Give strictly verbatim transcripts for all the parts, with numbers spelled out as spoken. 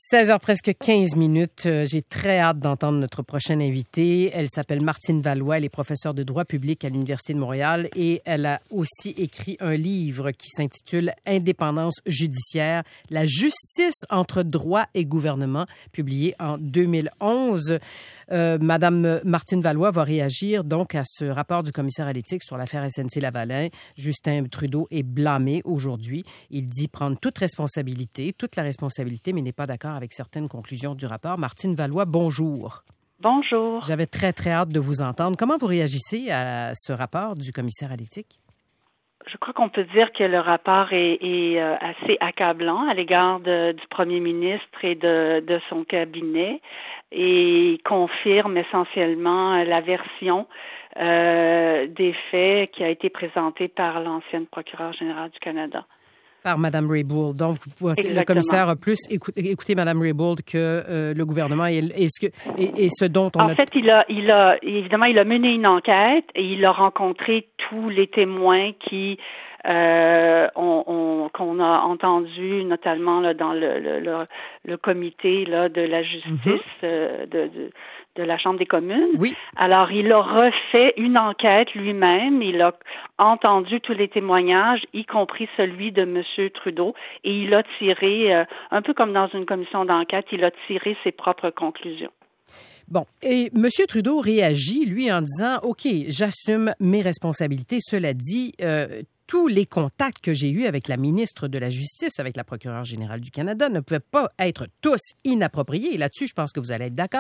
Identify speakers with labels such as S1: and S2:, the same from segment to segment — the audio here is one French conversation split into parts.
S1: seize heures presque quinze minutes. J'ai très hâte d'entendre notre prochaine invitée. Elle s'appelle Martine Valois. Elle est professeure de droit public à l'Université de Montréal et elle a aussi écrit un livre qui s'intitule « Indépendance judiciaire, la justice entre droit et gouvernement », publié en deux mille onze. Euh, Madame Martine Valois va réagir donc à ce rapport du commissaire à l'éthique sur l'affaire S N C-Lavalin. Justin Trudeau est blâmé aujourd'hui. Il dit prendre toute responsabilité, toute la responsabilité, mais n'est pas d'accord avec certaines conclusions du rapport. Martine Valois, bonjour.
S2: Bonjour.
S1: J'avais très, très hâte de vous entendre. Comment vous réagissez à ce rapport du commissaire à l'éthique?
S2: Je crois qu'on peut dire que le rapport est, est euh, assez accablant à l'égard de, du premier ministre et de, de son cabinet et confirme essentiellement la version euh, des faits qui a été présentée par l'ancienne procureure générale du Canada.
S1: Par Mme Raybould. Donc, le commissaire a plus écouté, écouté Mme Raybould que euh, le gouvernement et, et, ce que, et, et ce dont on
S2: en
S1: a...
S2: En fait, il a, il a, évidemment, il a mené une enquête et il a rencontré tous les témoins qui, euh, on, on, qu'on a entendus, notamment là, dans le, le, le, le comité là, de la justice mm-hmm. euh, de, de de la Chambre des communes.
S1: Oui.
S2: Alors, il a refait une enquête lui-même. Il a entendu tous les témoignages, y compris celui de M. Trudeau, et il a tiré, euh, un peu comme dans une commission d'enquête, il a tiré ses propres conclusions.
S1: Bon, et M. Trudeau réagit, lui, en disant « OK, j'assume mes responsabilités. Cela dit, euh, tous les contacts que j'ai eus avec la ministre de la Justice, avec la procureure générale du Canada, ne pouvaient pas être tous inappropriés. Et là-dessus, je pense que vous allez être d'accord. »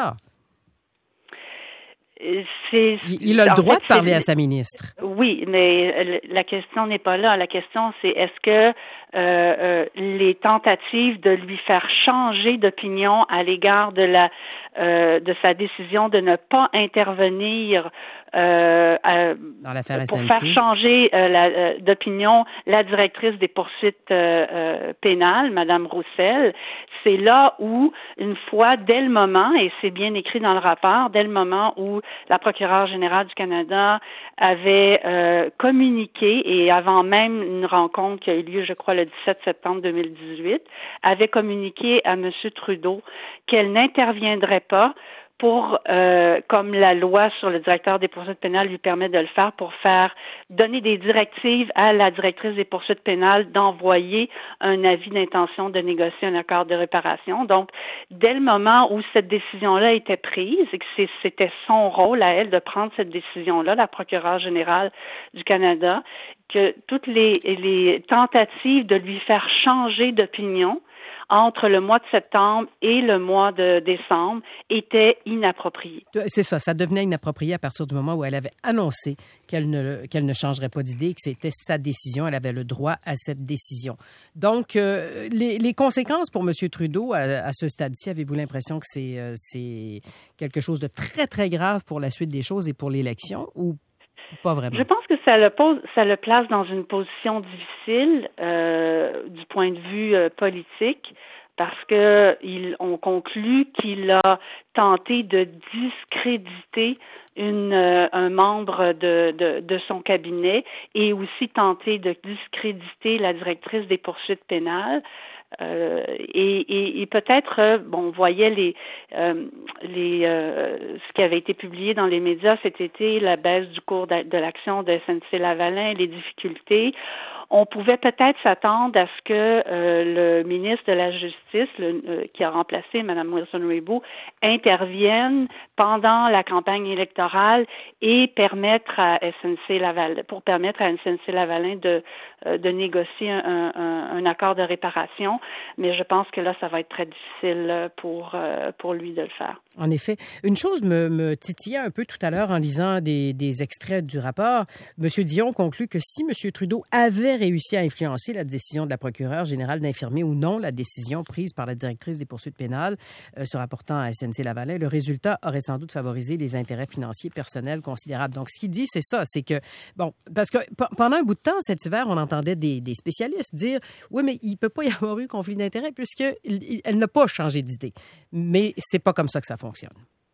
S2: C'est,
S1: il a le droit fait, de parler à sa ministre.
S2: Oui, mais la question n'est pas là. La question, c'est est-ce que euh, euh, les tentatives de lui faire changer d'opinion à l'égard de la euh, de sa décision de ne pas intervenir euh, à,
S1: dans l'affaire
S2: pour
S1: S N C.
S2: faire changer euh, la, euh, d'opinion la directrice des poursuites euh, euh, pénales, Mme Roussel, c'est là où, une fois, dès le moment, et c'est bien écrit dans le rapport, dès le moment où la procureure générale du Canada avait euh, communiqué, et avant même une rencontre qui a eu lieu, je crois, le dix-sept septembre deux mille dix-huit, avait communiqué à M. Trudeau qu'elle n'interviendrait pas pour, euh, comme la loi sur le directeur des poursuites pénales lui permet de le faire, pour faire donner des directives à la directrice des poursuites pénales d'envoyer un avis d'intention de négocier un accord de réparation. Donc, dès le moment où cette décision-là était prise et que c'est, c'était son rôle à elle de prendre cette décision-là, la procureure générale du Canada, que toutes les, les tentatives de lui faire changer d'opinion entre le mois de septembre et le mois de décembre était inapproprié.
S1: C'est ça, ça devenait inapproprié à partir du moment où elle avait annoncé qu'elle ne, qu'elle ne changerait pas d'idée, que c'était sa décision, elle avait le droit à cette décision. Donc, euh, les, les conséquences pour M. Trudeau, à, à ce stade-ci, avez-vous l'impression que c'est, euh, c'est quelque chose de très, très grave pour la suite des choses et pour l'élection, ou pas vraiment?
S2: Je pense que ça le pose, ça le place dans une position difficile euh, du point de vue euh, politique, parce que il, on conclut qu'il a tenté de discréditer une, euh, un membre de, de, de son cabinet et aussi tenté de discréditer la directrice des poursuites pénales. Euh, et, et, et peut-être, euh, bon, on voyait les, euh, les, euh, ce qui avait été publié dans les médias cet été, la baisse du cours de, de l'action de S N C-Lavalin, les difficultés. On pouvait peut-être s'attendre à ce que euh, le ministre de la Justice, le, euh, qui a remplacé Mme Wilson-Raybould, intervienne pendant la campagne électorale et permettre à S N C-Lavalin, pour permettre à S N C-Lavalin de, euh, de négocier un, un, un accord de réparation. Mais je pense que là, ça va être très difficile pour, euh, pour lui de le faire.
S1: En effet. Une chose me, me titillait un peu tout à l'heure en lisant des, des extraits du rapport. M. Dion conclut que si M. Trudeau avait réussi à influencer la décision de la procureure générale d'infirmer ou non la décision prise par la directrice des poursuites pénales euh, se rapportant à S N C-Lavalin, le résultat aurait sans doute favorisé les intérêts financiers personnels considérables. Donc, ce qu'il dit, c'est ça, c'est que, bon, parce que p- pendant un bout de temps, cet hiver, on entendait des, des spécialistes dire « Oui, mais il ne peut pas y avoir eu conflit d'intérêts puisqu'elle n'a pas changé d'idée. » Mais c'est pas comme ça que ça fonctionne.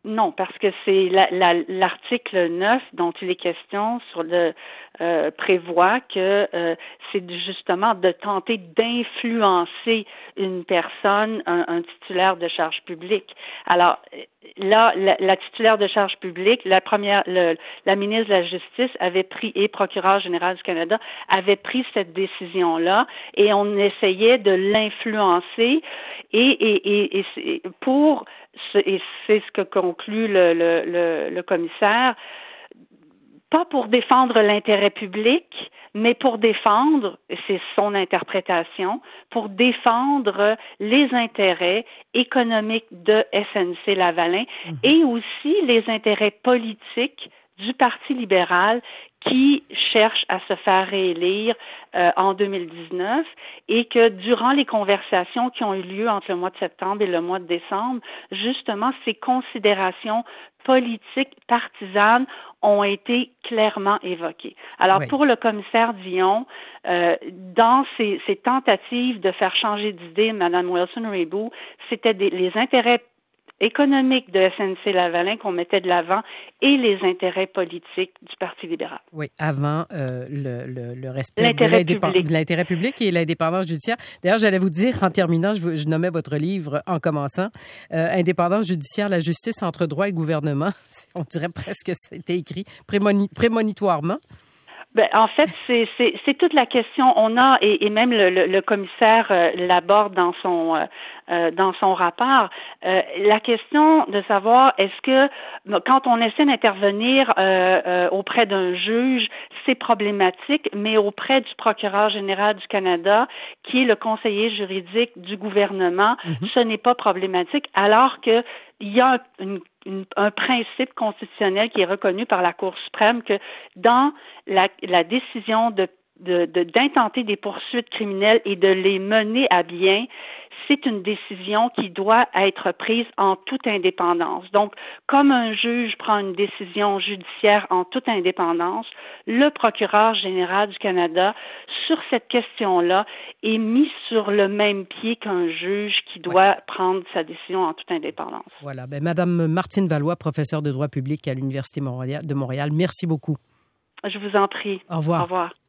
S2: Non, parce que c'est la, la, l'article neuf dont il est question sur le euh, prévoit que euh, c'est justement de tenter d'influencer une personne, un, un titulaire de charge publique. Alors là, la, la titulaire de charge publique, la première, le, la ministre de la Justice avait pris et procureur général du Canada avait pris cette décision-là et on essayait de l'influencer et, et, et, et pour et c'est ce que conclut le, le, le, le commissaire, pas pour défendre l'intérêt public, mais pour défendre, c'est son interprétation, pour défendre les intérêts économiques de S N C-Lavalin mmh. et aussi les intérêts politiques du Parti libéral qui cherche à se faire réélire euh, en deux mille dix-neuf et que durant les conversations qui ont eu lieu entre le mois de septembre et le mois de décembre, justement, ces considérations politiques partisanes ont été clairement évoquées. Alors, oui. pour le commissaire Dion, euh, dans ses, ses tentatives de faire changer d'idée Mme Wilson-Raybould, c'était des, les intérêts économique de S N C-Lavalin qu'on mettait de l'avant et les intérêts politiques du Parti libéral.
S1: Oui, avant euh, le, le, le respect l'intérêt de, public. de l'intérêt public et l'indépendance judiciaire. D'ailleurs, j'allais vous dire, en terminant, je, je nommais votre livre en commençant, euh, Indépendance judiciaire, la justice entre droit et gouvernement. On dirait presque que c'était écrit prémoni, prémonitoirement.
S2: Ben, en fait, c'est, c'est, c'est toute la question. On a, et, et même le, le, le commissaire euh, l'aborde dans son euh, euh, dans son rapport, euh, la question de savoir est-ce que quand on essaie d'intervenir euh, euh, auprès d'un juge, c'est problématique, mais auprès du procureur général du Canada, qui est le conseiller juridique du gouvernement, mm-hmm. ce n'est pas problématique, alors que il y a une, une, un principe constitutionnel qui est reconnu par la Cour suprême que dans la, la décision de, de, de, d'intenter des poursuites criminelles et de les mener à bien, c'est une décision qui doit être prise en toute indépendance. Donc, comme un juge prend une décision judiciaire en toute indépendance, le procureur général du Canada, sur cette question-là, est mis sur le même pied qu'un juge qui doit ouais. prendre sa décision en toute indépendance.
S1: Voilà. Ben, Madame Martine Valois, professeure de droit public à l'Université de Montréal, merci beaucoup.
S2: Je vous en prie.
S1: Au revoir.
S2: Au revoir.